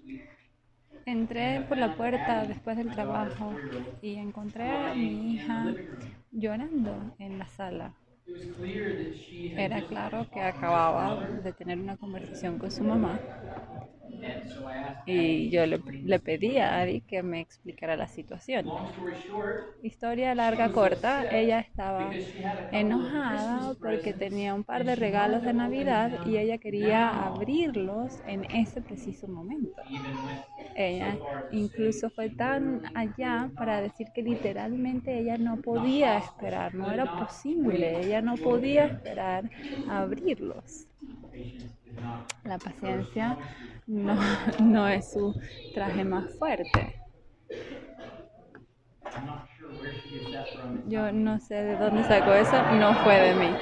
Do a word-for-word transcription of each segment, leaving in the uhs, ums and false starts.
Entré por la puerta después del trabajo y encontré a mi hija llorando en la sala. Era claro que acababa de tener una conversación con su mamá y yo le, le pedí a Adi que me explicara la situación. Historia larga, corta, ella estaba enojada porque tenía un par de regalos de Navidad y ella quería abrirlos en ese preciso momento. Ella incluso fue tan allá para decir que literalmente ella no podía esperar, no era posible, ella no podía esperar a abrirlos. La paciencia no, no es su traje más fuerte. Yo no sé de dónde sacó eso, no fue de mí.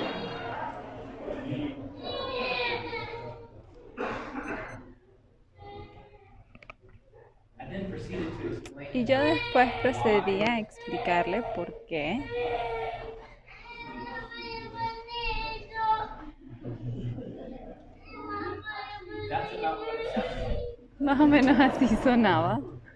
Y yo después procedí a explicarle por qué. Más o menos así sonaba.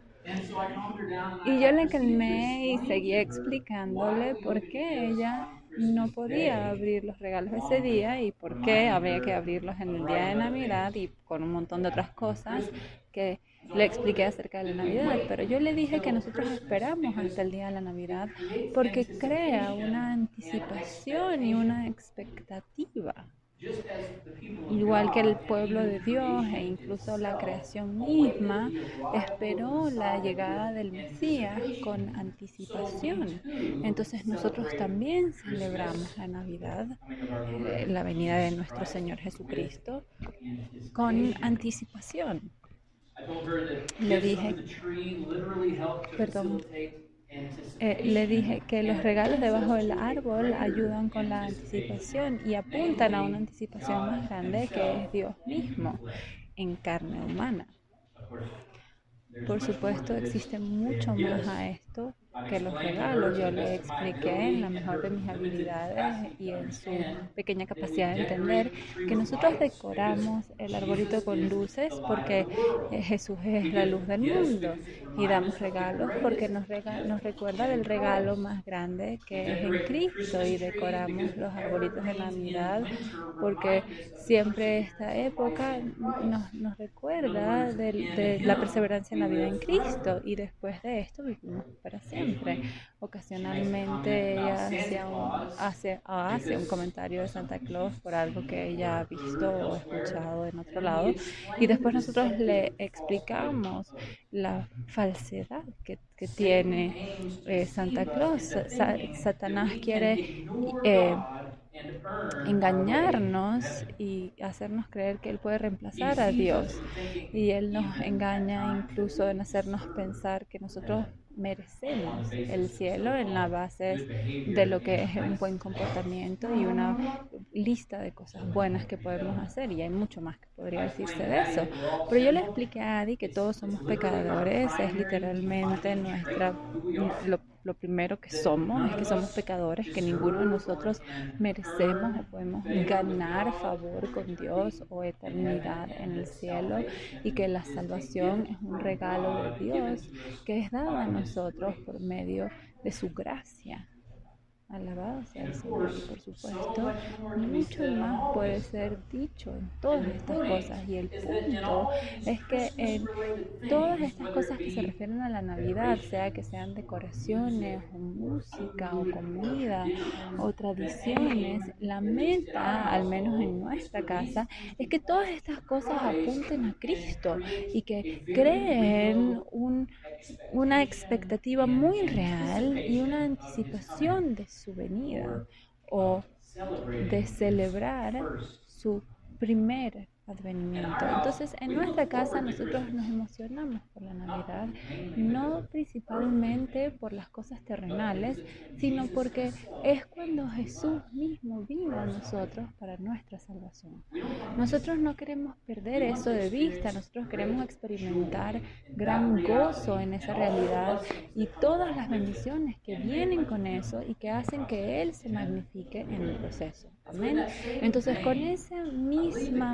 Y yo la calmé y seguía explicándole por qué ella no podía abrir los regalos ese día y por qué había que abrirlos en el día de Navidad y con un montón de otras cosas que le expliqué acerca de la Navidad. Pero yo le dije que nosotros esperamos hasta el día de la Navidad porque crea una anticipación y una expectativa, igual que el pueblo de Dios e incluso la creación misma esperó la llegada del Mesías con anticipación. Entonces nosotros también celebramos la Navidad, eh, la venida de nuestro Señor Jesucristo, con anticipación. Le dije, perdón, eh, le dije que los regalos debajo del árbol ayudan con la anticipación y apuntan a una anticipación más grande que es Dios mismo en carne humana. Por supuesto, existe mucho más a esto que los regalos. Yo le expliqué en la mejor de mis habilidades y en su pequeña capacidad de entender que nosotros decoramos el arbolito con luces porque eh, Jesús es la luz del mundo y damos regalos porque nos, rega nos recuerda del regalo más grande que es en Cristo y decoramos los arbolitos de Navidad porque siempre esta época nos, nos recuerda de, de la perseverancia en la vida en Cristo y después de esto vivimos para siempre. Ocasionalmente ella hacía un, hace, hace un comentario de Santa Claus por algo que ella ha visto o escuchado en otro lado y después nosotros le explicamos la falsedad que, que tiene eh, Santa Claus. Sa Satanás quiere eh, engañarnos y hacernos creer que Él puede reemplazar a Dios. Y Él nos engaña incluso en hacernos pensar que nosotros merecemos el cielo en la base de lo que es un buen comportamiento y una lista de cosas buenas que podemos hacer, y hay mucho más que podría decirse de eso. Pero yo le expliqué a Adi que todos somos pecadores, es literalmente nuestra lo, lo primero que somos, es que somos pecadores, que ninguno de nosotros merecemos o podemos ganar favor con Dios o eternidad en el cielo, y que la salvación es un regalo de Dios que es dado a nosotros por medio de su gracia. Alabado sea el Señor. Y por supuesto, mucho más puede ser dicho en todas estas cosas. Y el punto es que en todas estas cosas que se refieren a la Navidad, sea que sean decoraciones o música o comida o tradiciones, la meta, al menos en nuestra casa, es que todas estas cosas apunten a Cristo y que creen un una expectativa muy real y una anticipación de su venida o de celebrar su primer advenimiento. Entonces, en nuestra casa nosotros nos emocionamos por la Navidad, no principalmente por las cosas terrenales, sino porque es cuando Jesús mismo vino a nosotros para nuestra salvación. Nosotros no queremos perder eso de vista, nosotros queremos experimentar gran gozo en esa realidad y todas las bendiciones que vienen con eso y que hacen que Él se magnifique en el proceso. Amén. Entonces, con esa misma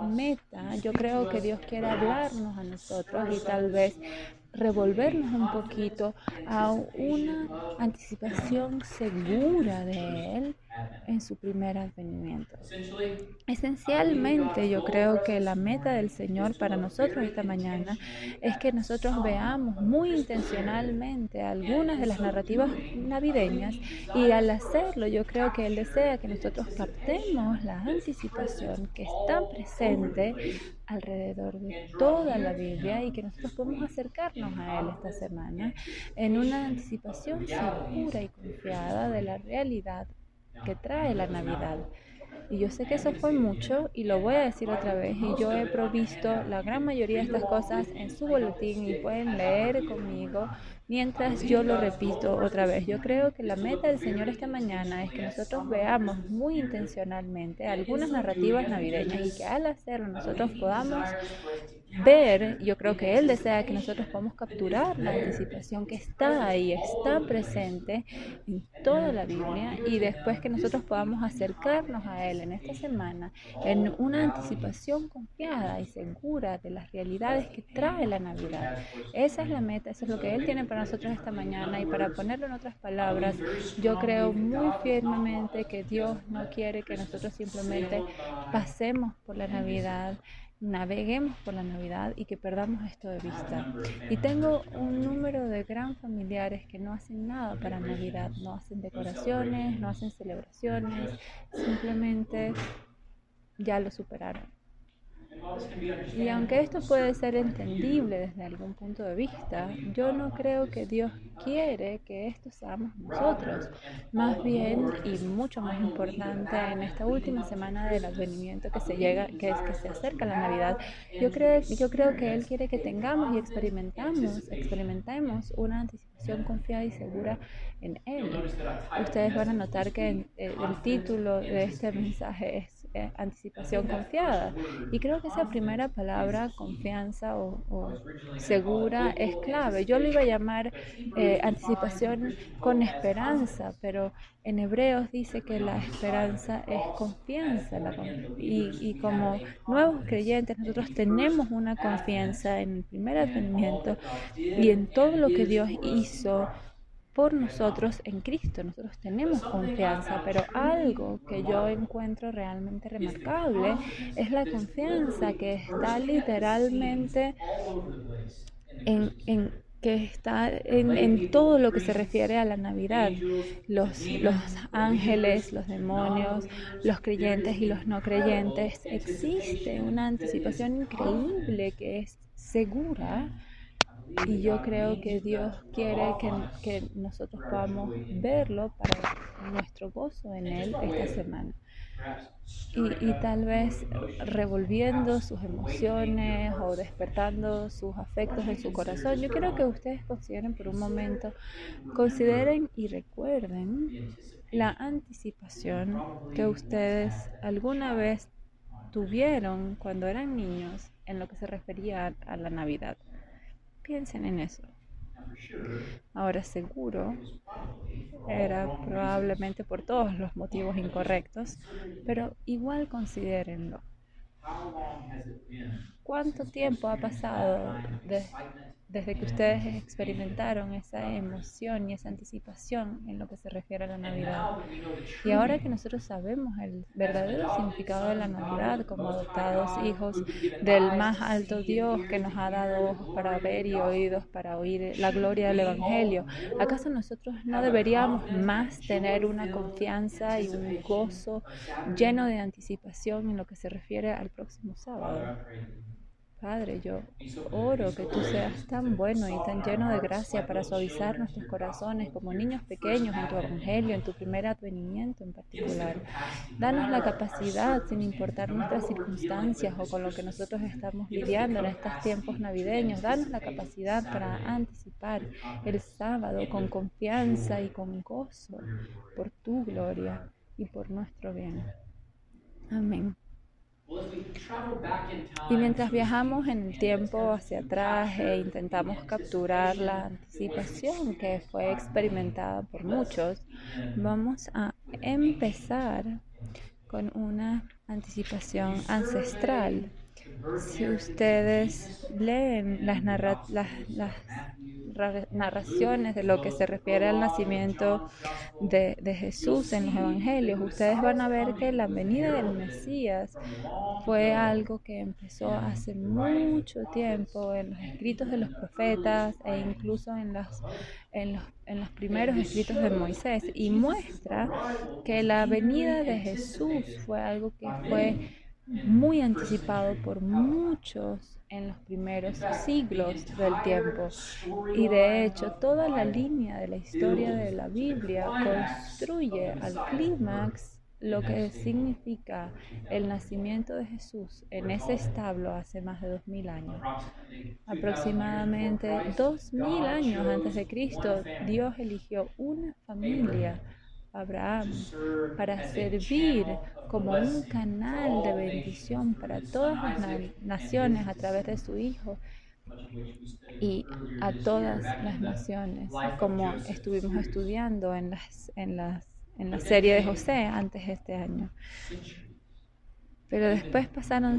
meta, yo creo que Dios quiere hablarnos a nosotros y tal vez revolvernos un poquito a una anticipación segura de Él en su primer advenimiento. Esencialmente, yo creo que la meta del Señor para nosotros esta mañana es que nosotros veamos muy intencionalmente algunas de las narrativas navideñas, y al hacerlo yo creo que Él desea que nosotros captemos la anticipación que está presente alrededor de toda la Biblia y que nosotros podemos acercarnos a Él esta semana en una anticipación segura y confiada de la realidad que trae la Navidad. Y yo sé que eso fue mucho y lo voy a decir otra vez, y yo he provisto la gran mayoría de estas cosas en su boletín y pueden leer conmigo mientras yo lo repito otra vez. Yo creo que la meta del Señor esta mañana es que nosotros veamos muy intencionalmente algunas narrativas navideñas y que al hacerlo nosotros podamos ver, yo creo que Él desea que nosotros podamos capturar la anticipación que está ahí, está presente en toda la Biblia, y después que nosotros podamos acercarnos a Él en esta semana en una anticipación confiada y segura de las realidades que trae la Navidad. Esa es la meta, eso es lo que Él tiene para nosotros esta mañana, y para ponerlo en otras palabras, yo creo muy firmemente que Dios no quiere que nosotros simplemente pasemos por la Navidad, naveguemos por la Navidad y que perdamos esto de vista. Y tengo un número de gran familiares que no hacen nada para Navidad, no hacen decoraciones, no hacen celebraciones, simplemente ya lo superaron. Y aunque esto puede ser entendible desde algún punto de vista, yo no creo que Dios quiere que esto seamos nosotros. Más bien, y mucho más importante, en esta última semana del advenimiento que se llega, que es que se acerca la Navidad, yo creo, yo creo que Él quiere que tengamos y experimentamos, experimentemos una anticipación confiada y segura en Él. Ustedes van a notar que eh, el título de este mensaje es eh, anticipación confiada. Y creo que esa primera palabra, confianza o, o segura, es clave. Yo lo iba a llamar eh, anticipación con esperanza, pero en Hebreos dice que la esperanza es confianza. La conf- y, y como nuevos creyentes, nosotros tenemos una confianza en el primer advenimiento y en todo lo que Dios hizo por nosotros en Cristo. Nosotros tenemos confianza, pero algo que yo encuentro realmente remarcable es la confianza que está literalmente en, en que está en, en todo lo que se refiere a la Navidad. Los, los ángeles, los demonios, los creyentes y los no creyentes. Existe una anticipación increíble que es segura. Y yo creo que Dios quiere que, que nosotros podamos verlo para nuestro gozo en Él esta semana. Y, y tal vez revolviendo sus emociones o despertando sus afectos en su corazón. Yo quiero que ustedes consideren por un momento, consideren y recuerden la anticipación que ustedes alguna vez tuvieron cuando eran niños en lo que se refería a la Navidad. Piensen en eso. Ahora, seguro era probablemente por todos los motivos incorrectos, pero igual considérenlo. ¿Cuánto tiempo ha pasado de, desde que ustedes experimentaron esa emoción y esa anticipación en lo que se refiere a la Navidad? Y ahora que nosotros sabemos el verdadero significado de la Navidad como adoptados hijos del más alto Dios, que nos ha dado ojos para ver y oídos para oír la gloria del Evangelio, ¿acaso nosotros no deberíamos más tener una confianza y un gozo lleno de anticipación en lo que se refiere al próximo sábado? Padre, yo oro que tú seas tan bueno y tan lleno de gracia para suavizar nuestros corazones como niños pequeños en tu evangelio, en tu primer advenimiento en particular. Danos la capacidad, sin importar nuestras circunstancias o con lo que nosotros estamos lidiando en estos tiempos navideños, danos la capacidad para anticipar el sábado con confianza y con gozo por tu gloria y por nuestro bien. Amén. Y mientras viajamos en el tiempo hacia atrás e intentamos capturar la anticipación que fue experimentada por muchos, vamos a empezar con una anticipación ancestral. Si ustedes leen las, narra las, las narraciones de lo que se refiere al nacimiento de, de Jesús en los evangelios, ustedes van a ver que la venida del Mesías fue algo que empezó hace mucho tiempo en los escritos de los profetas e incluso en los, en los, en los primeros escritos de Moisés, y muestra que la venida de Jesús fue algo que fue muy anticipado por muchos en los primeros siglos del tiempo. Y de hecho, toda la línea de la historia de la Biblia construye al clímax lo que significa el nacimiento de Jesús en ese establo hace más de dos mil años. Aproximadamente dos mil años antes de Cristo, Dios eligió una familia, Abraham, para servir como un canal de bendición para todas las na naciones a través de su Hijo y a todas las naciones, como estuvimos estudiando en, las, en, las, en la serie de José antes de este año. Pero después pasaron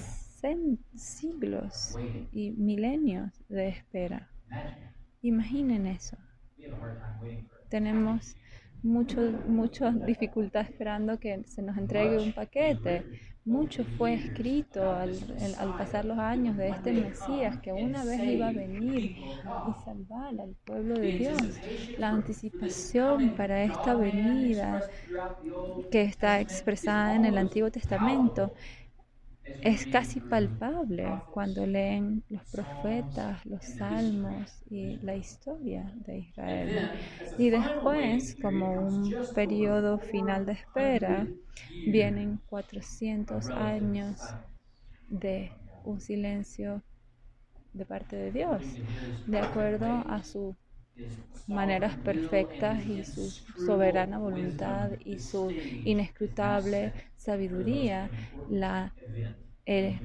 siglos y milenios de espera. Imaginen eso. Tenemos mucho, mucha dificultad esperando que se nos entregue un paquete. Mucho fue escrito al, al pasar los años de este Mesías que una vez iba a venir y salvar al pueblo de Dios. La anticipación para esta venida que está expresada en el Antiguo Testamento es casi palpable cuando leen los profetas, los salmos y la historia de Israel. Y después, como un periodo final de espera, vienen cuatrocientos años de un silencio de parte de Dios, de acuerdo a sus maneras perfectas y su soberana voluntad y su inescrutable sabiduría. La Eh,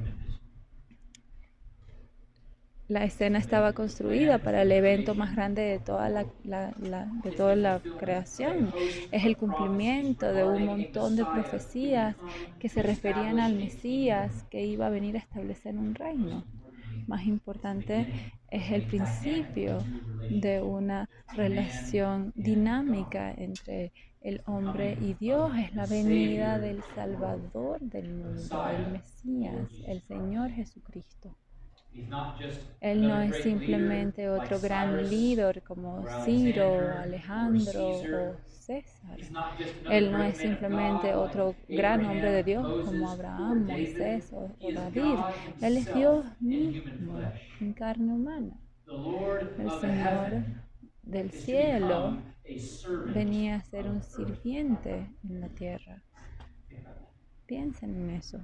la escena estaba construida para el evento más grande de toda la, la, la, de toda la creación. Es el cumplimiento de un montón de profecías que se referían al Mesías que iba a venir a establecer un reino. Más importante es el principio de una relación dinámica entre el hombre y Dios. Es la venida del Salvador del mundo, el Mesías, el Señor Jesucristo. Él no es simplemente otro gran líder como Ciro, Alejandro o César. Él no es simplemente otro gran hombre de Dios como Abraham, Moisés o, o David. Él es Dios mismo en carne humana. El Señor del cielo venía a ser un sirviente en la tierra. Piensen en eso.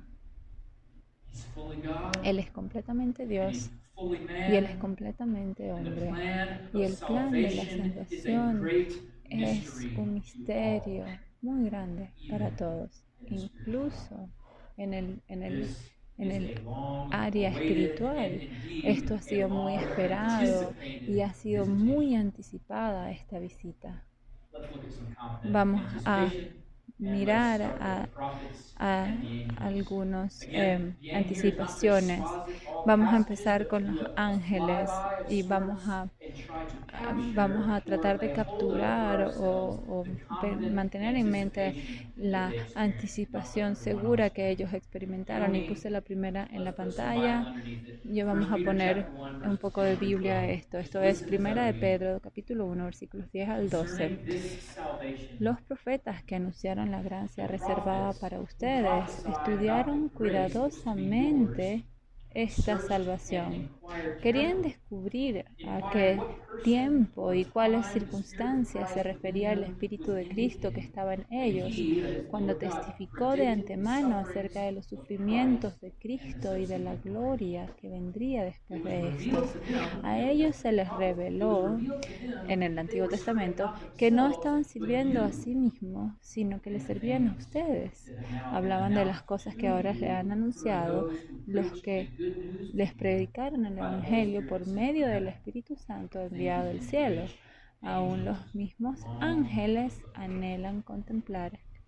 Él es completamente Dios y Él es completamente hombre. Y el plan de la salvación es un misterio muy grande para todos, incluso en el, en el, en el área espiritual. Esto ha sido muy esperado y ha sido muy anticipada esta visita. Vamos a mirar a, a algunas eh, anticipaciones. Vamos a empezar con los ángeles y vamos a, vamos a tratar de capturar o, o mantener en mente la anticipación segura que ellos experimentaron. Y puse la primera en la pantalla. Yo vamos a poner un poco de Biblia a esto. Esto es Primera de Pedro, capítulo uno, versículos diez al doce. Los profetas que anunciaron la gracia reservada para ustedes estudiaron cuidadosamente esta salvación. Querían descubrir a qué tiempo y cuáles circunstancias se refería el Espíritu de Cristo que estaba en ellos cuando testificó de antemano acerca de los sufrimientos de Cristo y de la gloria que vendría después de estos. A ellos se les reveló en el Antiguo Testamento que no estaban sirviendo a sí mismos, sino que les servían a ustedes. Hablaban de las cosas que ahora le han anunciado los que les predicaron el Evangelio por medio del Espíritu Santo enviado del cielo. Aún los mismos ángeles anhelan contemplar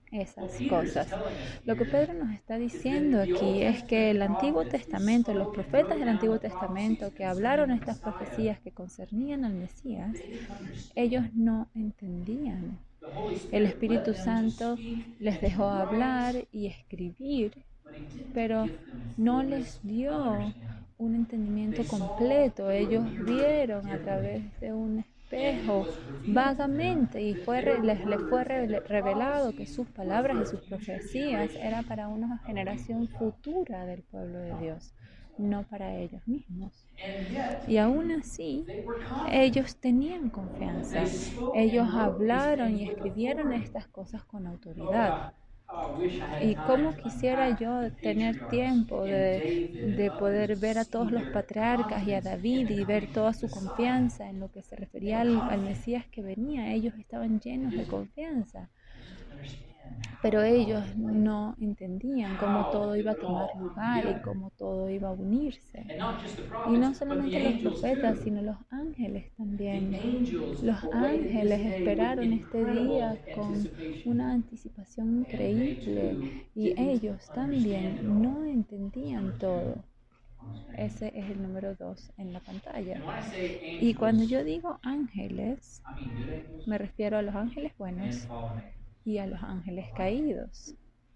esas cosas. Lo que Pedro nos está diciendo aquí es que el Antiguo Testamento, los profetas del Antiguo Testamento que hablaron estas profecías que concernían al Mesías, ellos no entendían. El Espíritu Santo les dejó hablar y escribir, pero no les dio un entendimiento completo. Ellos vieron a través de un espejo vagamente y fue, les, les fue revelado que sus palabras y sus profecías eran para una generación futura del pueblo de Dios, no para ellos mismos. Y aún así, ellos tenían confianza. Ellos hablaron y escribieron estas cosas con autoridad. Y cómo quisiera yo tener tiempo de, de poder ver a todos los patriarcas y a David y ver toda su confianza en lo que se refería al, al Mesías que venía. Ellos estaban llenos de confianza. Pero ellos no entendían cómo todo iba a tomar lugar y cómo todo iba a unirse. Y no solamente los profetas, sino los ángeles también. Los ángeles esperaron este día con una anticipación increíble y ellos también no entendían todo. Ese es el número dos en la pantalla. Y cuando yo digo ángeles, me refiero a los ángeles buenos y a los ángeles caídos.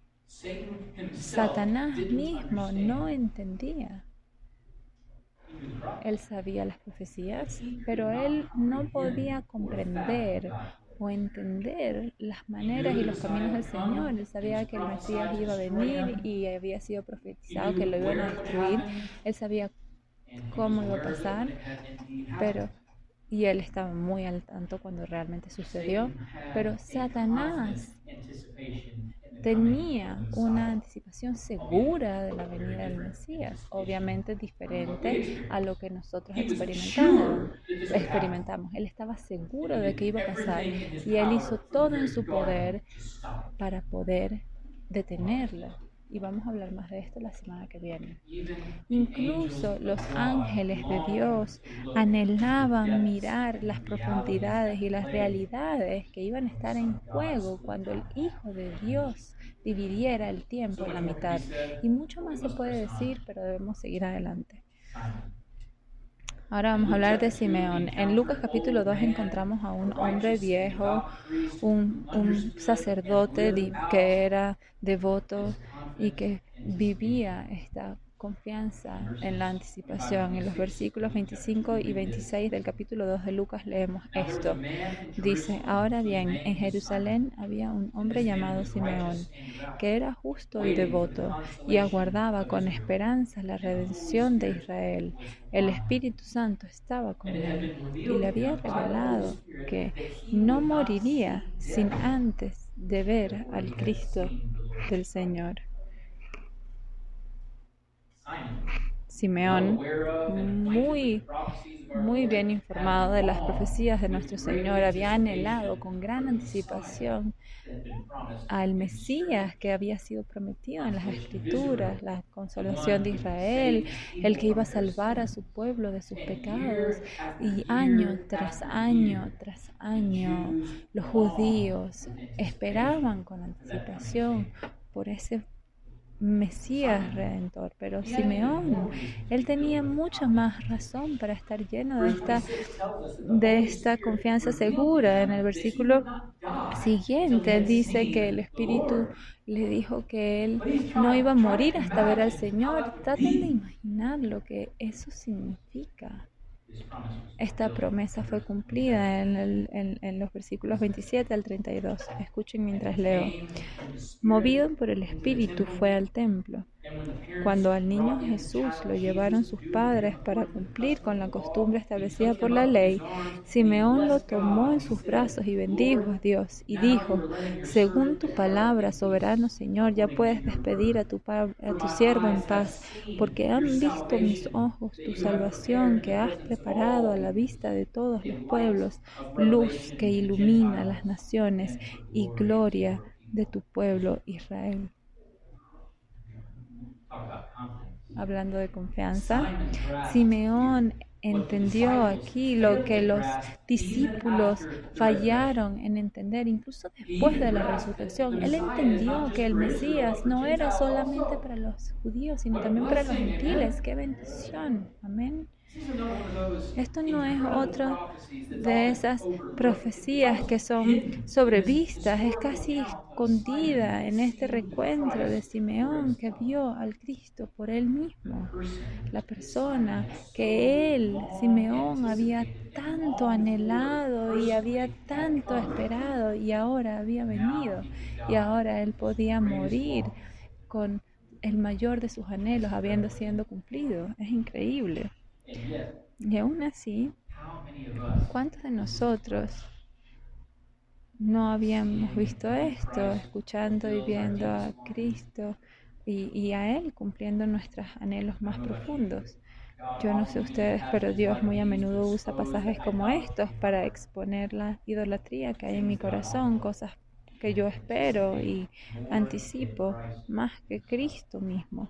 Satanás mismo no entendía. Él sabía las profecías, pero él no podía comprender o entender las maneras y los caminos del Señor. Él sabía que el Mesías iba a venir y había sido profetizado que lo iban a destruir. Él sabía cómo iba a pasar, pero y él estaba muy al tanto cuando realmente sucedió. Pero Satanás tenía una anticipación segura de la venida del Mesías, obviamente diferente a lo que nosotros experimentamos. experimentamos. Él estaba seguro de que iba a pasar y él hizo todo en su poder para poder detenerlo. Y vamos a hablar más de esto la semana que viene. Incluso los ángeles de Dios anhelaban mirar las profundidades y las realidades que iban a estar en juego cuando el Hijo de Dios dividiera el tiempo en la mitad. Y mucho más se puede decir, pero debemos seguir adelante. Ahora vamos a hablar de Simeón. En Lucas capítulo dos encontramos a un hombre viejo, un, un sacerdote que era devoto y que vivía esta confianza en la anticipación. En los versículos veinticinco y veintiséis del capítulo dos de Lucas leemos esto. Dice, ahora bien, en Jerusalén había un hombre llamado Simeón, que era justo y devoto, y aguardaba con esperanza la redención de Israel. El Espíritu Santo estaba con él, y le había revelado que no moriría sin antes de ver al Cristo del Señor. Simeón, muy, muy bien informado de las profecías de nuestro Señor, había anhelado con gran anticipación al Mesías que había sido prometido en las Escrituras, la consolación de Israel, el que iba a salvar a su pueblo de sus pecados. Y año tras año tras año, los judíos esperaban con anticipación por ese Mesías Redentor, pero Simeón, él tenía mucha más razón para estar lleno de esta, de esta confianza segura. En el versículo siguiente dice que el Espíritu le dijo que él no iba a morir hasta ver al Señor. Traten de imaginar lo que eso significa. Esta promesa fue cumplida en, el, en, en los versículos veintisiete al treinta y dos. Escuchen mientras leo. Movido por el Espíritu fue al templo. Cuando al niño Jesús lo llevaron sus padres para cumplir con la costumbre establecida por la ley, Simeón lo tomó en sus brazos y bendijo a Dios y dijo, según tu palabra, soberano Señor, ya puedes despedir a tu, a tu siervo en paz, porque han visto mis ojos tu salvación que has preparado a la vista de todos los pueblos, luz que ilumina las naciones y gloria de tu pueblo Israel. Hablando de confianza, Simeón entendió aquí, lo que los discípulos fallaron en entender, incluso después de la resurrección. Él entendió que el Mesías no era solamente para los judíos, sino también para los gentiles. ¡Qué bendición! Amén. Esto no es otra de esas profecías que son sobrevistas, es casi escondida en este recuento de Simeón que vio al Cristo por él mismo, la persona que él, Simeón, había tanto anhelado y había tanto esperado y ahora había venido y ahora él podía morir con el mayor de sus anhelos habiendo sido cumplido. Es increíble. Y aún así, ¿cuántos de nosotros no habíamos visto esto, escuchando y viendo a Cristo y, y a Él cumpliendo nuestros anhelos más profundos? Yo no sé ustedes, pero Dios muy a menudo usa pasajes como estos para exponer la idolatría que hay en mi corazón, cosas que yo espero y anticipo más que Cristo mismo.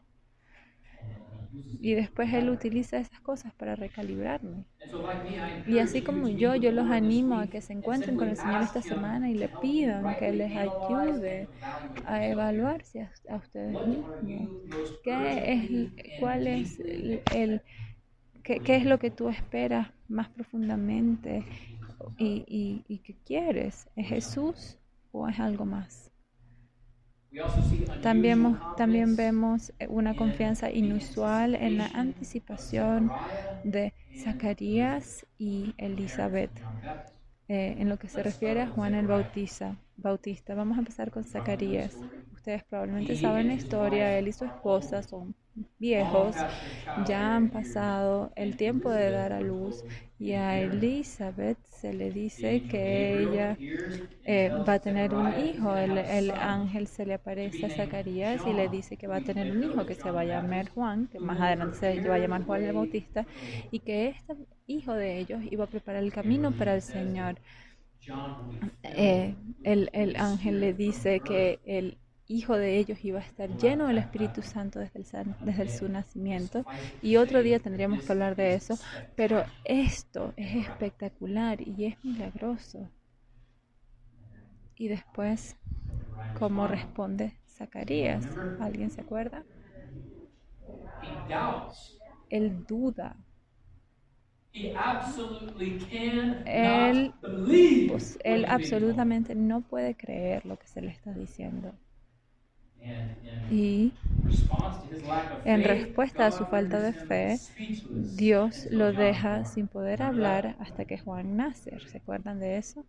Y después Él utiliza esas cosas para recalibrarme. Y así como yo, yo los animo a que se encuentren con el Señor esta semana y le pidan que les ayude a evaluarse a, a ustedes mismos. ¿Qué es, cuál es el, el qué, qué es lo que tú esperas más profundamente y, y, y qué quieres? ¿Es Jesús o es algo más? También, también vemos una confianza inusual en la anticipación de Zacarías y Elizabeth eh, en lo que se refiere a Juan el Bautista. Bautista. Vamos a empezar con Zacarías. Ustedes probablemente saben la historia, él y su esposa son viejos, ya han pasado el tiempo de dar a luz y a Elizabeth se le dice que ella eh, va a tener un hijo. El, el ángel se le aparece a Zacarías y le dice que va a tener un hijo que se va a llamar Juan, que más adelante se va a llamar Juan el Bautista, y que este hijo de ellos iba a preparar el camino para el Señor. Eh, el, el ángel le dice que el hijo de ellos iba a estar lleno del Espíritu Santo desde, el, desde su nacimiento, y otro día tendríamos que hablar de eso, pero esto es espectacular y es milagroso. Y después, ¿cómo responde Zacarías? ¿Alguien se acuerda? Él duda. Él, pues, él absolutamente no puede creer lo que se le está diciendo. Y en respuesta a su falta de fe, Dios lo deja sin poder hablar hasta que Juan nace. ¿Se acuerdan de eso?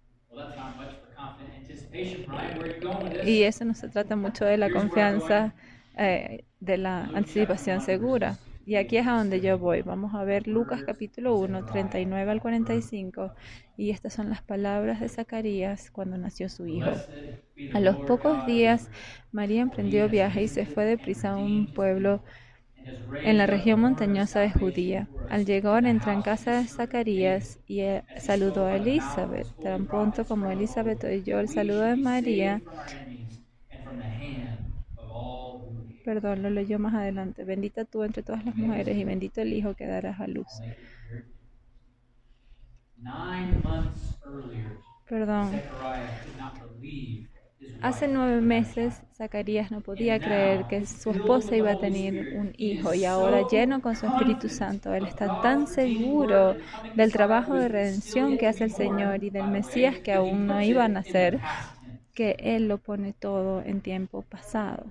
Y eso no se trata mucho de la confianza, eh, de la anticipación segura. Y aquí es a donde yo voy. Vamos a ver Lucas capítulo uno, treinta y nueve al cuarenta y cinco. Y estas son las palabras de Zacarías cuando nació su hijo. A los pocos días, María emprendió viaje y se fue deprisa a un pueblo en la región montañosa de Judía. Al llegar, entró en casa de Zacarías y eh, saludó a Elizabeth. Tan pronto como Elizabeth oyó el saludo de María, perdón, lo leyó más adelante. Bendita tú entre todas las mujeres y bendito el hijo que darás a luz. Perdón. Hace nueve meses, Zacarías no podía creer que su esposa iba a tener un hijo, y ahora, lleno con su Espíritu Santo, él está tan seguro del trabajo de redención que hace el Señor y del Mesías que aún no iba a nacer, que él lo pone todo en tiempo pasado.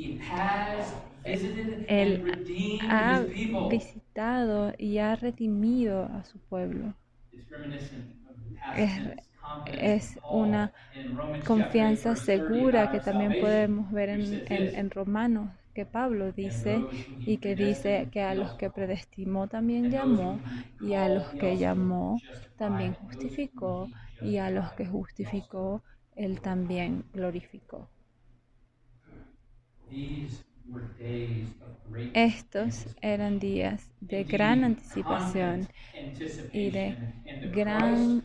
Él ha visitado y ha redimido a su pueblo. Es, es una confianza segura que también podemos ver en, en, en Romanos, que Pablo dice, y que dice que a los que predestimó también llamó, y a los que llamó también justificó, y a los que justificó él también glorificó. Estos eran días de gran anticipación y de gran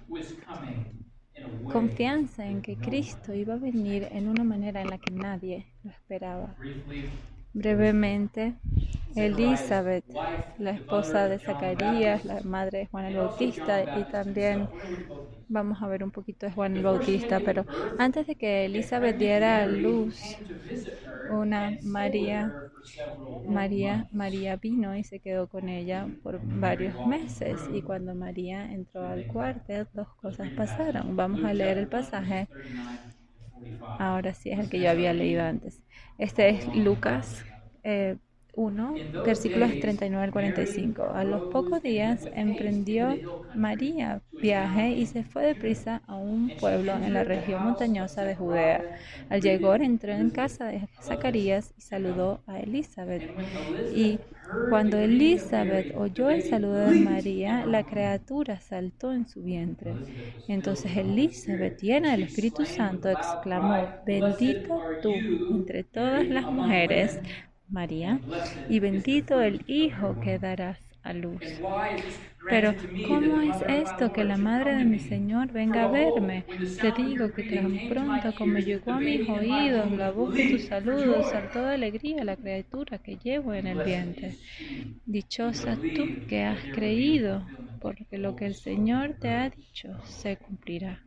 confianza en que Cristo iba a venir en una manera en la que nadie lo esperaba. Brevemente, Zechariah's Elizabeth, wife, la the mother esposa of de John the Zacarías, Baptist, la madre de Juan el and also John Bautista, the y Baptist también himself. We're going to look at both of these. vamos a ver un poquito de Juan el Before she Bautista. even gave Pero birth, antes de que a Elizabeth pregnant diera a Mary luz, came to visit her una and stay with María, her for several María, months. María vino y se quedó con ella por And when Mary varios walked into the meses. Y room, cuando María entró two al things happened. cuarto, dos Let's cosas read the passage. pasaron. Vamos Luke a leer el chapter one, verses pasaje. thirty-nine to forty-five. Ahora sí es el que Listen yo as I había leído read. antes. Este Follow es along in the Bible Lucas if you have it. eh, uno, In those versículos days, treinta y nueve al cuarenta y Mary cinco. A los arose pocos and went días with haste into the emprendió hill country María to a town viaje y se in fue Judah. deprisa a un And she pueblo en la entered the región house of montañosa de Judea. Zechariah and Al llegar greeted entró en Elizabeth. casa de I love this. Zacarías y Check out. saludó a Elizabeth. And when Elizabeth Y heard the cuando greeting of Elizabeth Mary, the oyó el baby saludo de leaped in María, her la womb. criatura saltó en su vientre. Elizabeth was filled Entonces with the Holy Elizabeth, Spirit, and llena del she Espíritu exclaimed with a Santo, loud cry, exclamó: "Blessed Bendita are tú you, entre todas Mary, las among mujeres, women, María, and blessed y is the bendito fruit el of your Hijo que womb." darás a luz. And why is this Pero, granted to me that ¿cómo the es mother of my esto que Lord la should madre come de to mi me? Señor For venga a behold, verme? when the Te sound of your digo que greeting tan came to my pronto como ears, llegó the a mis baby in my oídos womb la voz de tu leaped for saludo, joy. saltó de alegría la criatura que llevo en And el blessed vientre. is she who Dichosa tú believed que that has there would be a creído, fulfillment porque of lo what que was el spoken Señor to te ha her dicho from the se Lord. cumplirá.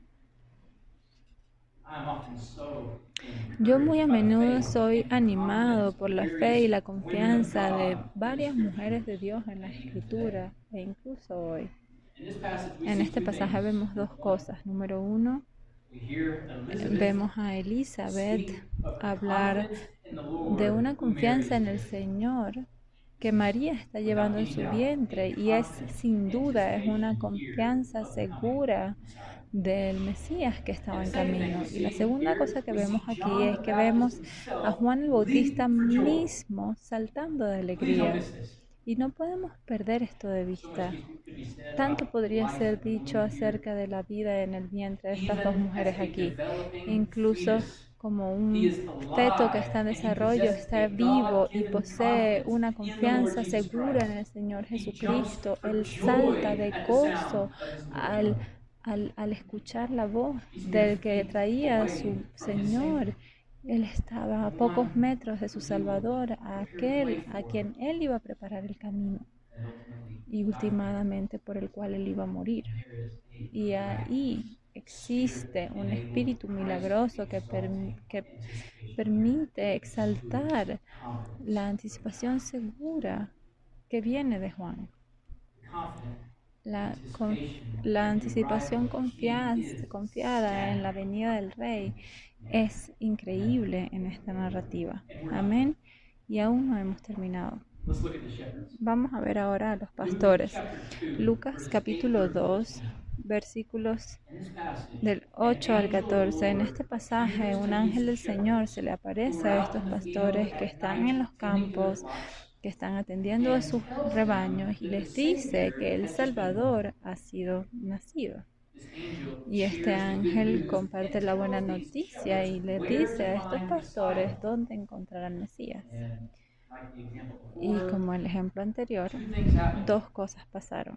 I am often so Yo muy a encouraged by the menudo faith soy and animado confidence por of la fe y various la women of confianza de God in the varias mujeres de scriptures, Dios en la and even today. Escritura e incluso hoy. In this passage, we En see este two pasaje things. vemos dos Number one, cosas. Número uno, we hear eh, Elizabeth vemos a Elizabeth speak of the hablar confidence in the de Lord una who Mary confianza is en el carrying. Señor que This is, María está without llevando en any su doubt, vientre, a y es confident sin duda es una anticipation here confianza of the coming segura Messiah. del Mesías que And estaba the en second thing camino. we Y la see segunda here, cosa que we vemos see aquí John es the que Baptist vemos a himself Juan el Bautista leap for joy. mismo saltando de Please don't alegría. miss this. Y no podemos perder esto de So much vista. could be said Tanto about the podría life ser of the dicho woman here. acerca de la vida en el vientre de estas dos Even as mujeres a aquí. developing Incluso fetus, como he un is feto que alive está en and he desarrollo, possesses está a vivo y God-given posee confidence una in the Lord confianza Jesus segura en Christ. el Señor He jumps Jesucristo. for Él salta joy de at the sound gozo of his Lord's al, coming. al, al escuchar la voz He's mere del que feet traía a away su from his Señor. Savior, Él estaba a the pocos one metros de su who he will Salvador, a prepare the way aquel a for quien Él iba a preparar el camino and ultimately y die for. últimamente por el cual Él iba a morir. And there is a Y miraculous ahí existe un Spirit-enabled espíritu milagroso que, perm- Christ-exalting que anticipation here permite that exudes exaltar la confidence from anticipación God. segura que viene de Juan. The confident La, con- anticipation la in the arrival anticipación of the King confiaz- is confiada en la staggering. venida del Rey Amen. es increíble en esta narrativa. And we're not done. Amén. Y aún no hemos terminado. Let's look at the shepherds. Vamos a ver ahora a los Luke pastores. chapter two, Lucas verses eight capítulo through dos, fourteen. versículos In this passage, del an ocho al angel of the catorce. En Lord este pasaje, appears to un ángel these del Señor se shepherds le who aparece were a out estos in the field pastores que at están night en los tending to their campos, flocks, que están atendiendo a and sus tells them rebaños, y that the les dice Savior que el had just been born. Salvador ha sido nacido. This angel Y este shares the good ángel news comparte and la buena tells these noticia shepherds y les where dice to a estos find Messiah. pastores dónde encontrar al Mesías. And like the example Y before, como el ejemplo anterior, two things happen. dos cosas pasaron.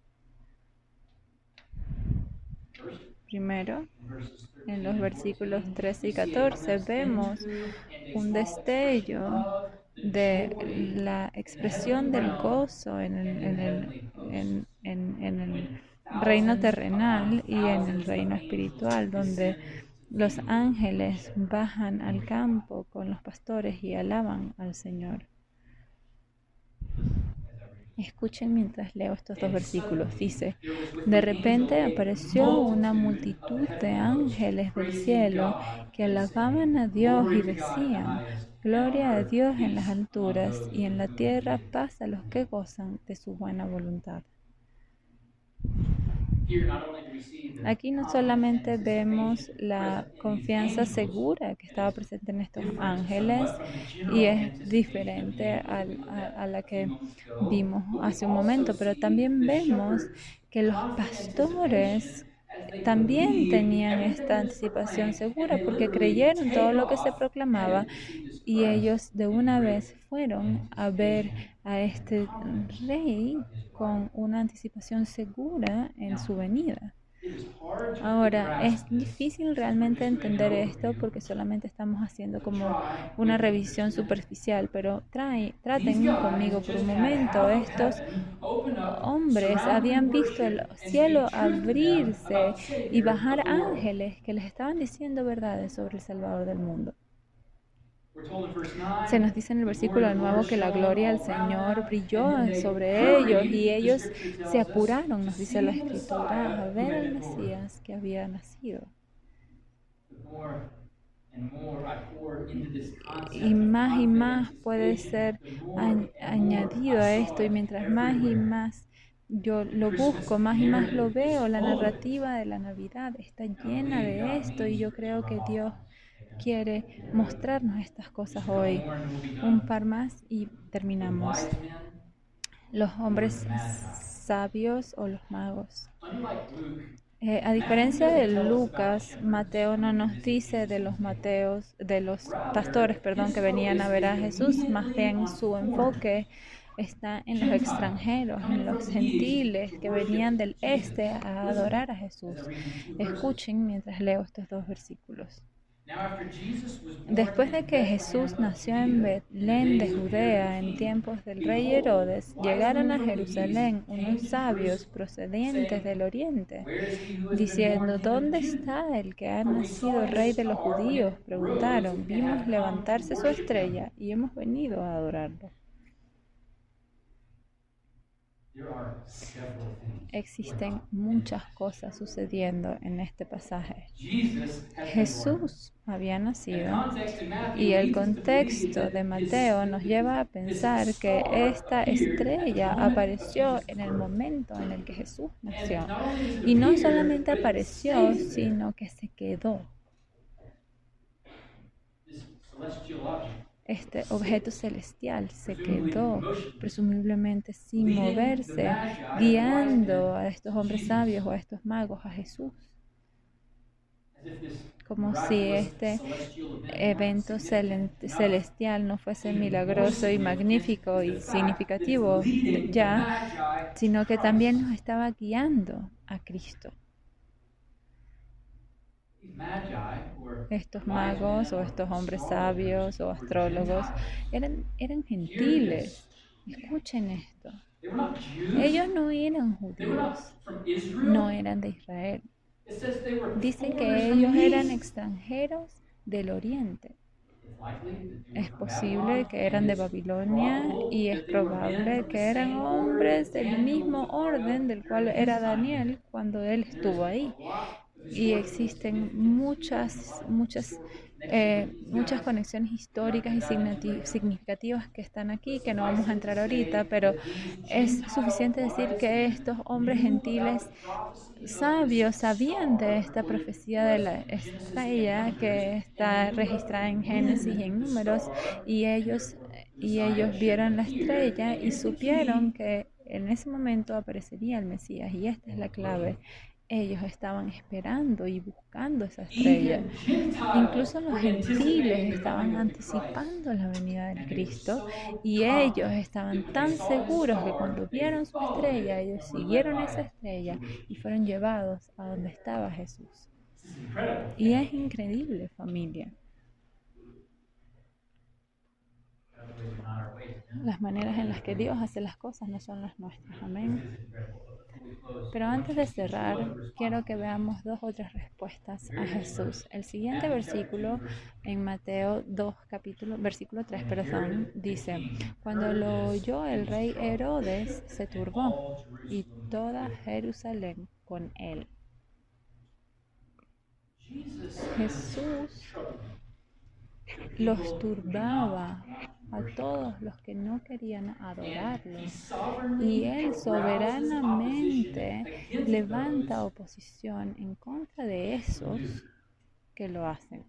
First, Primero, in verses en thirteen los and versículos fourteen, trece we y see a catorce glimpse vemos into and a un small expression destello of the de joy la in the heavenly expresión del realm gozo en el, and in en the el, heavenly en, hosts. en, en el When reino thousands upon terrenal y en el thousands of reino angels espiritual, donde descend to the los field with the ángeles shepherds bajan and al worship God. campo con los pastores y alaban al Señor. Listen as I read. Escuchen mientras leo estos dos And versículos. suddenly Dice: there was with de the angel repente a apareció una multitude of the multitud de heavenly host, ángeles del praising cielo God que and saying, alababan a Dios y "Glory to God in the decían: highest, and on Gloria a earth Dios en las peace among alturas, those y en with la whom He tierra is paz a los que pleased." gozan de su buena voluntad. Here not only do we see the Aquí no confident solamente vemos anticipation la present in these confianza angels, segura que and estaba it's presente en estos different somewhat ángeles, from the y general es anticipation of the diferente angels that al- we looked a, at a la a few que moments ago, vimos but we hace un also momento, pero see también the vemos shepherds' que los confident pastores anticipation as they también believed tenían everything esta that's anticipación proclaimed, and segura they porque literally creyeron todo take lo que se off proclamaba, headed to see this y Christ ellos de in una great vez fueron a ver anticipation a and este confidence rey of his arrival. con una anticipación segura en Now, su venida. it Ahora, es difícil realmente entender esto porque solamente estamos haciendo como una revisión superficial, pero trae, traten conmigo por un momento. Estos hombres habían visto el cielo abrirse y bajar ángeles que les estaban diciendo verdades sobre el Salvador del mundo. Se nos dice en el versículo de nuevo que la gloria del Señor brilló sobre ellos y ellos se apuraron, nos dice la Escritura, a ver al Mesías que había nacido. Y más y más puede ser añadido a esto, y mientras más y más yo lo busco, más y más lo veo. La narrativa de la Navidad está llena de esto, y yo creo que Dios quiere mostrarnos estas cosas hoy. Un par más y terminamos. Los hombres sabios o los magos. Eh, a diferencia de Lucas, Mateo no nos dice de los Mateos, de los pastores, perdón, que venían a ver a Jesús. Más bien su enfoque está en los extranjeros, en los gentiles que venían del este a adorar a Jesús. Escuchen mientras leo estos dos versículos. Después de que Jesús nació en Belén de Judea en tiempos del rey Herodes, llegaron a Jerusalén unos sabios procedentes del oriente, diciendo: ¿Dónde está el que ha nacido rey de los judíos? Preguntaron. Vimos levantarse su estrella y hemos venido a adorarlo. Existen muchas cosas sucediendo en este pasaje. Jesús había nacido y el contexto de Mateo nos lleva a pensar que esta estrella apareció en el momento en el que Jesús nació. Y no solamente apareció, sino que se quedó. Este objeto celestial se quedó, presumiblemente sin moverse, guiando a estos hombres sabios o a estos magos a Jesús. Como si este evento celestial no fuese milagroso y magnífico y significativo ya, sino que también nos estaba guiando a Cristo. Estos magos o estos hombres sabios o astrólogos eran, eran gentiles. Escuchen esto. Ellos no eran judíos, no eran de Israel. Dice que ellos eran extranjeros del oriente. Es posible que eran de Babilonia y es probable que eran hombres del mismo orden del cual era Daniel cuando él estuvo ahí. Y existen muchas, muchas, eh, muchas conexiones históricas y significativas que están aquí, que no vamos a entrar ahorita, pero es suficiente decir que estos hombres gentiles sabios sabían de esta profecía de la estrella que está registrada en Génesis y en Números, y ellos, y ellos vieron la estrella y supieron que en ese momento aparecería el Mesías, y esta es la clave. Ellos estaban esperando y buscando esa estrella. Incluso los gentiles estaban anticipando la venida del Cristo, y ellos estaban tan seguros que cuando vieron su estrella, ellos siguieron esa estrella y fueron llevados a donde estaba Jesús. Y es increíble, familia. Las maneras en las que Dios hace las cosas no son las nuestras. Amén. Pero antes de cerrar, quiero que veamos dos otras respuestas a Jesús. El siguiente versículo en Mateo dos, capítulo, versículo tres, perdón, dice: cuando lo oyó el rey Herodes, se turbó, y toda Jerusalén con él. Jesús los turbaba a todos los que no querían adorarlo, y Él soberanamente levanta oposición en contra de esos que lo hacen.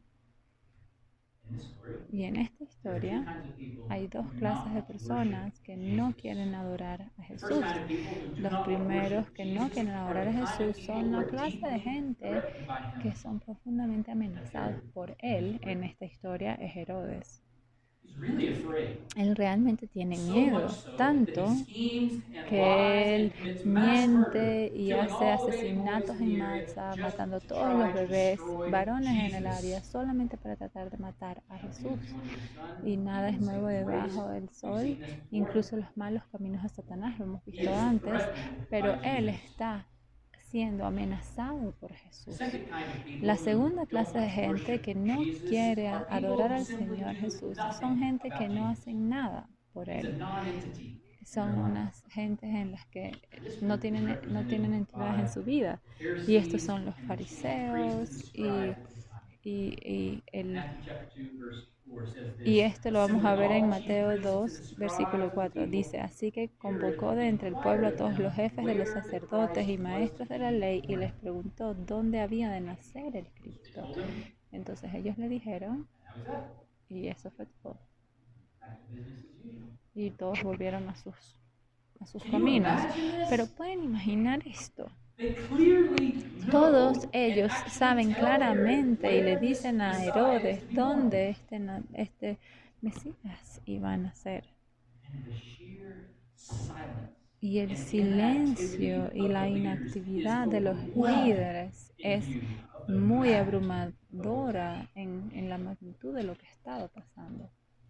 Y en esta historia hay dos clases de personas que no quieren adorar a Jesús. Los primeros que no quieren adorar a Jesús son la clase de gente que son profundamente amenazados por Él. En esta historia es Herodes. Él realmente tiene So much miedo, so that he tanto schemes and lies que and él commits mass murder, miente y killing hace all baby boys asesinatos in en the area masa, just matando to todos los try to bebés destroy varones en el área, Jesus. solamente para tratar de matar a And he was Jesús. doing to his son, Y he nada es wouldn't say nuevo his ways. debajo del We've sol, seen this before. incluso los malos caminos de Satanás, lo hemos He visto is antes, threatened by pero él Jesus. está siendo amenazado por The Jesús. second kind of La people who segunda don't clase de want to gente worship que no Jesus quiere are people adorar who al simply Señor do Jesús son nothing gente que about no Jesus. hacen nada por He's a Él. non-entity in their Son life. unas gentes en las que And this no group is tienen, no tienen represented entidades en by su vida. the Y estos Pharisees son los and the chief priests and the fariseos y, scribes at the time. y, y, el, Matthew chapter two, verse four says y this: esto lo vamos a assembling ver en all the chief Mateo priests and dos, the versículo scribes of the cuatro. people, Dice, así que Herod convocó de entre el pueblo a inquired of todos los them jefes de los where the sacerdotes y Christ was maestros to de la be ley y born. les preguntó dónde había de nacer el And so they Cristo. told him, Entonces ellos le dijeron, and that was that. y eso fue todo. Back to business as usual. Y todos volvieron a sus, a sus Can you caminos. imagine Pero this? pueden imaginar esto. They clearly Todos know and ellos actually saben tell Herod claramente y le where this dicen a Messiah is Herodes to be born. dónde este, na- este Mesías iba a nacer. And the sheer silence Y el and silencio inactivity y of la the leaders is inactividad de los overwhelming líderes in es view of the muy magnitude of what's abrumadora happening. en, en la magnitud de lo que estaba pasando.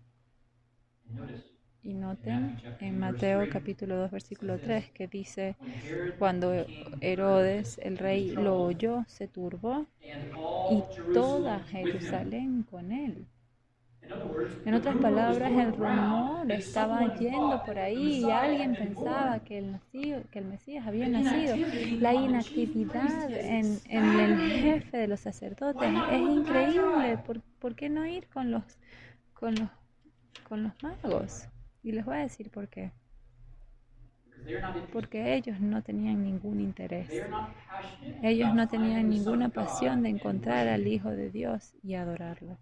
And notice Y in noten Matthew chapter en two, verse Mateo three, capítulo dos, it versículo says tres, this: que dice, when Herod cuando the king heard of Herodes this, el he was rey lo troubled, oyó, se turbó and y all toda Jerusalem with him. Jerusalén con él. In other words, En the otras rumor was palabras, el going around rumor that estaba someone yendo thought por that the ahí y Messiah alguien had been pensaba born. que el, nacido, que el Mesías había The nacido. inactivity La of the chief priest inactividad is en, en el staggering. jefe de los sacerdotes Why not es go with the increíble. Magi? ¿Por, por qué no ir con los, con, los, con los magos? Y les voy a decir por qué. Because they are not interested. Porque ellos no tenían ningún interés. They are not passionate Ellos about no finding tenían the Son ninguna of God pasión de and encontrar al worshiping Hijo Him. de Dios y adorarlo.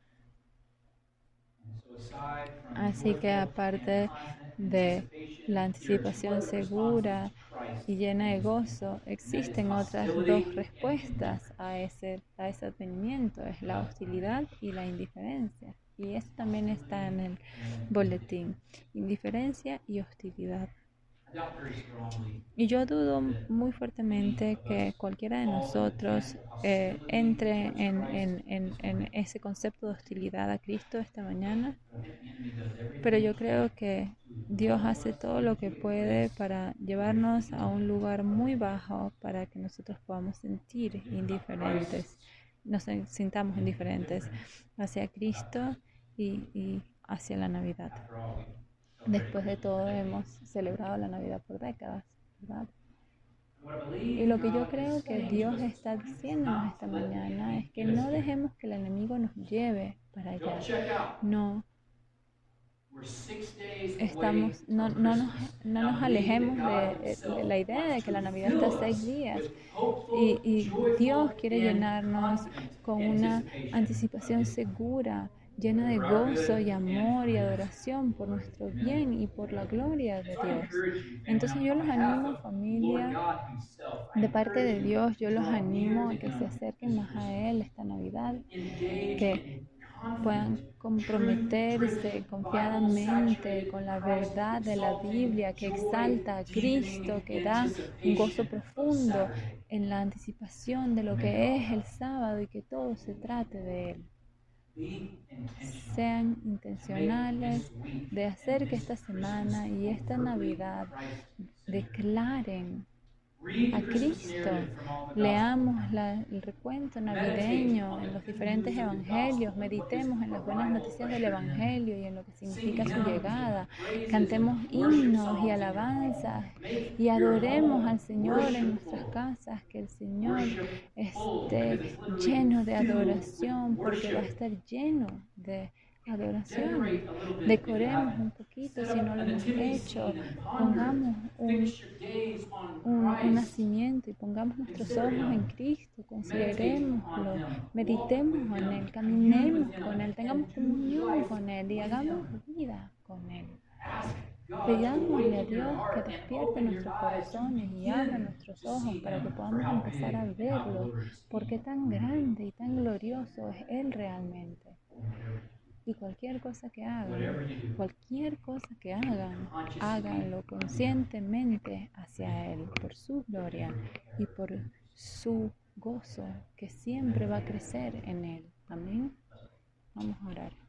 And so aside from Así que joyful aparte and confident de anticipation, la there are two anticipación other responses segura to Christ y llena and de His gozo, people, and that is existen otras dos hostility and respuestas indifference. a ese, a ese advenimiento, es la hostilidad y la indiferencia. Y eso también está en el boletín, indiferencia y hostilidad. I doubt very strongly Y yo dudo that muy any fuertemente of que us cualquiera de fall into the nosotros camp of eh, hostility entre towards en, Christ en, en, this en morning. ese concepto de hostilidad a Cristo esta mañana. But I think the enemy does everything Pero he yo can creo que to Dios lull hace us todo lo que into a puede place para where we llevarnos feel a un lugar muy indifferent. bajo para que nosotros podamos sentir If not indiferentes, Christ, nos sen- sintamos then indiferentes indifferent hacia about Cristo Christmas. y, y hacia la Navidad. After all, we celebrate Después de Christmas todo for hemos decades. celebrado la Navidad por décadas, ¿verdad? What I Y believe lo que yo God creo is que saying to Dios us this está morning is diciéndonos not esta to let the mañana enemy es que get us no here. dejemos que el enemigo nos lleve para Don't allá. check out. No, We're six days away estamos, no, from no, nos, Christmas. no And I nos believe that alejemos de God eh, Himself la idea de wants que to la Navidad está a fill seis us días with y, hopeful, y Dios joyful, quiere and llenarnos confident con una anticipation of anticipación His coming. segura, llena de For our gozo y good and amor for y His adoración por glory. nuestro Amen. bien y por la gloria de So I Dios. encourage you, family, Entonces yo on los behalf animo, of the Lord familia, God Himself, I de parte de encourage you Dios, to yo los draw near animo to a que se Him acerquen this más a Christmas. Él esta Navidad, Engage que in puedan confident, comprometerse truth-driven, confiadamente Bible-saturated, con la verdad de la Christ-exalting, Biblia que exalta a Cristo, joy-deepening que da un gozo anticipation of profundo Saturday. en la anticipación de lo Make it que all es el happen. sábado y que todo se trate de Él. Be intentional Sean to make intencionales this week de and hacer que this esta Christmas semana y esta overtly Navidad Christ-centered. declaren Read a the Christmas Cristo. narrative from all the gospel Leamos accounts. la- el recuento Meditate navideño on en the los good diferentes news of the evangelios, gospel and what this meditemos en las buenas arrival noticias del ushered in. evangelio y en lo que Sing significa su hymns llegada. and praises Cantemos and worship himnos y songs in your alabanzas home. Make y your adoremos al home Señor en nuestras worshipful. casas, que el Señor Worshipful, esté because it's literally lleno de filled with adoración, porque va a worship. estar lleno de adoración. Decorate a little bit if you Decoremos haven't. un poquito Set si no up lo a hemos nativity hecho, scene and ponder it. pongamos un Fix your gaze on un, un Christ. nacimiento y pongamos nuestros Consider ojos en Him. Cristo, Meditate on considerémoslo, Him. Walk with meditemos en Him. Él, Commune with caminemos Him. con Él, tengamos And do comunión life con Él y with hagamos Him. vida con Él. Ask God to Pidámosle a awaken your Dios que heart and despierte open your nuestros eyes to corazones y abra begin nuestros to ojos see para que Him for podamos how empezar big a and how verlo, glorious He porque tan really grande y is. tan glorioso es Él realmente. And whatever Y cualquier cosa que hagan, whatever you do, cualquier cosa que hagan, consciously háganlo unto Him conscientemente hacia Él, por su gloria y forever. por su gozo, que siempre va a crecer en Él. Amén. Vamos a orar.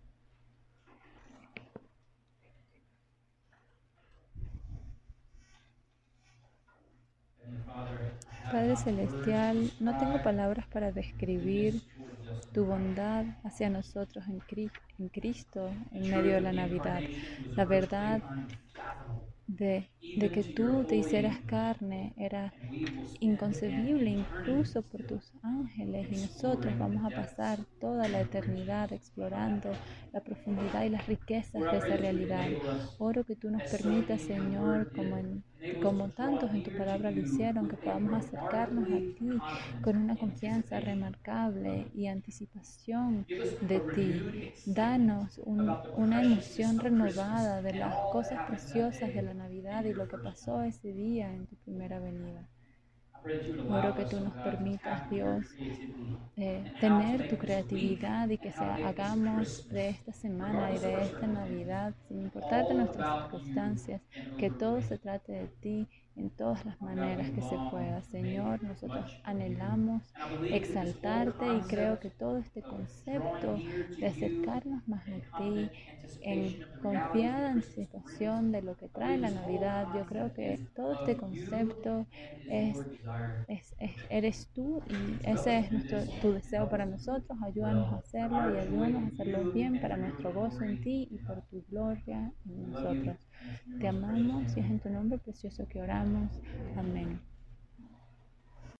Heavenly Father, I have Padre not words to Celestial, no tengo describe palabras para the describir goodness towards us tu in Christ. bondad hacia nosotros en Cri- en Cristo The en medio truth de of la the Navidad. incarnation was La virtually verdad unfathomable, de, de even que to your tú te holy hicieras angels, carne era and we will spend an inconcebible eternity incluso por still tus ángeles, y nosotros exploring the vamos a pasar depths toda la and the eternidad riches of that explorando knowledge. la profundidad y las riquezas Lord, de I pray esa that you would realidad. enable us, Oro que tú nos as so permitas, many in your Señor, word como, did, en, enable us to como draw tantos en tu near to palabra lo you hicieron, with que a podamos acercarnos a remarkably ti confident con una confianza anticipation of remarcable it. y anticipación Give us a de ti. renewed excitement Danos un- about the una preciousness emoción of Christmas renovada de and las all that cosas happened that preciosas de day la Navidad and y your lo que first pasó coming. ese día en tu primera venida. I pray that you would Oro allow que us, tú oh nos God, to permitas, tap into your Dios, creativity eh, and how to tener tu make this week creatividad y and que how to sea, make this hagamos de Christmas, esta semana y regardless of de our esta circumstances, Navidad, sin importar de all nuestras about you circunstancias, and que todo overrated. se trate de ti en todas las Oh God, maneras we que se long pueda. to make Señor, nosotros much of you. anhelamos And I believe that this whole exaltarte, y creo que concept todo este of drawing concepto near to de you acercarnos más in a ti confident en anticipation of the realities confiada that Christmas brings, anticipación de lo que I trae believe la this whole Navidad, yo creo concept is que todo of este you concepto and is es your desire es, for es- us. eres tú, y So help ese us es do nuestro, this tu and deseo help para us do it nosotros. Ayúdanos a well for hacerlo y our joy ayúdanos a in hacerlo you bien and para for your nuestro gozo en glory, ti y por God. tu gloria en We love you, nosotros. and it's in your Te most precious amamos y es name. en tu nombre precioso que oramos. Amén.